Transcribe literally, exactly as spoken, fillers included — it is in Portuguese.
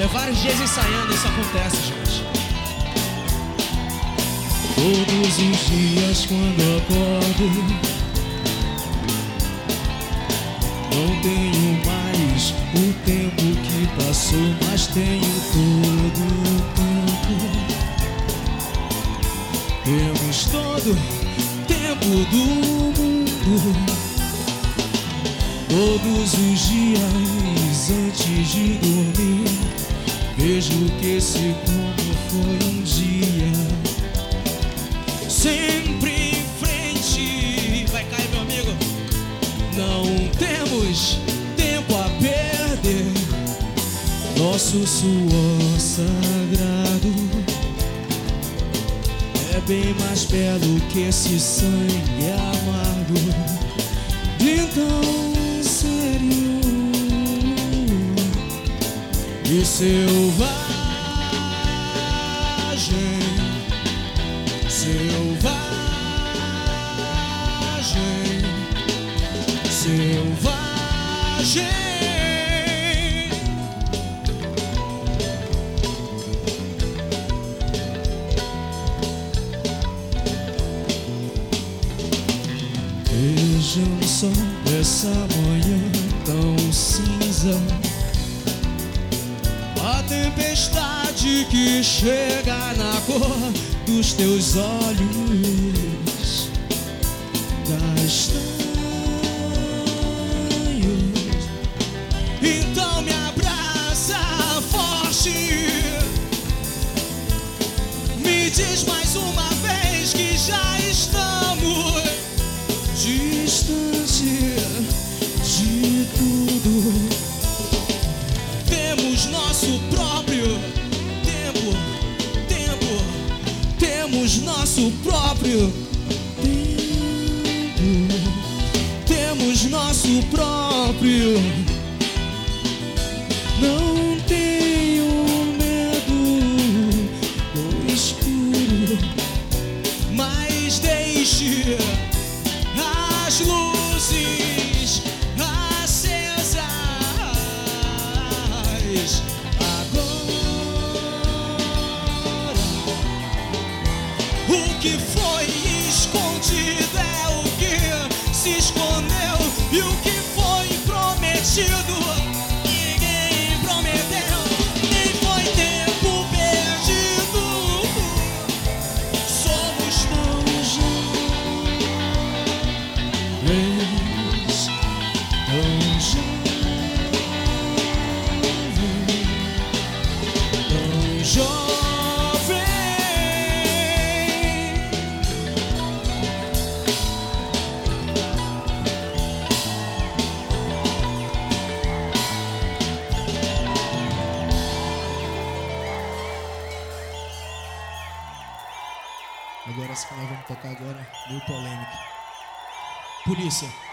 É vários dias ensaiando, isso acontece, gente. Todos os dias quando acordo, não tenho mais o tempo que passou, mas tenho todo o tempo. Temos todo o tempo do mundo. Todos os dias antes de dormir, vejo que esse como foi um dia. Sempre em frente. Vai cair, meu amigo. Não temos tempo a perder. Nosso suor sagrado é bem mais belo que esse sangue amargo. Então, sério e selvagem, selvagem, selvagem. Vejam só essa manhã tão cinza, a tempestade que chega na cor dos teus olhos castanhos. Então me abraça forte, me diz mais uma vez que já estamos distante de tudo. Temos nosso próprio tempo, tempo. Temos nosso próprio tempo. Temos nosso próprio. Não tenho medo do escuro, mas deixe as luzes acesas. Agora o que foi escondido é o que se escondeu, e o que foi prometido ninguém prometeu. Nem foi tempo perdido. Somos tão jovens, tão jovens, tão jovens. Agora essa que nós vamos tocar agora, meio polêmica. Polícia.